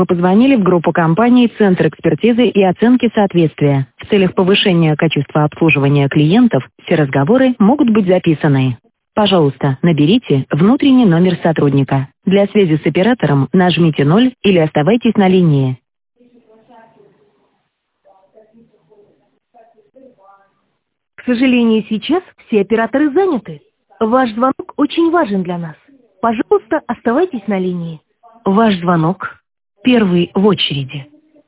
Вы позвонили в группу компаний «Центр экспертизы и оценки соответствия». В целях повышения качества обслуживания клиентов все разговоры могут быть записаны. Пожалуйста, наберите внутренний номер сотрудника. Для связи с оператором нажмите 0 или оставайтесь на линии. К сожалению, сейчас все операторы заняты. Ваш звонок очень важен для нас. Пожалуйста, оставайтесь на линии. Ваш звонок первый в очереди.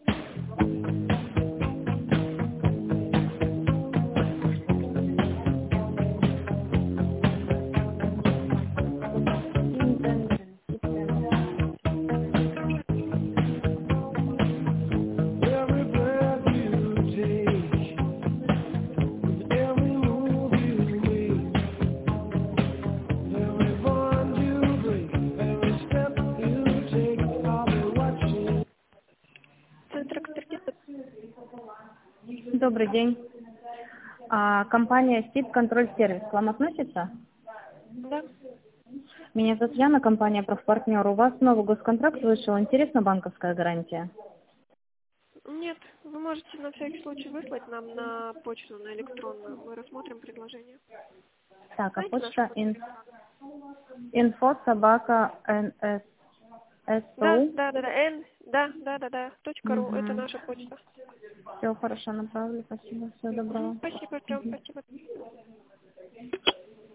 Центр экспертизы. Добрый день. Компания СИД Контроль Сервис к вам относится? Да. Меня зовут Яна, компания Профпартнер. У вас новый госконтракт вышел. Интересна банковская гарантия? Нет, вы можете на всякий случай выслать нам на почту, на электронную. Мы рассмотрим предложение. Так, а Знаете почта нашу? info@ns.ru. Да. .ру. Это наша почта. Все хорошо, направлю. Спасибо. Всего доброго. Спасибо, Артем, спасибо.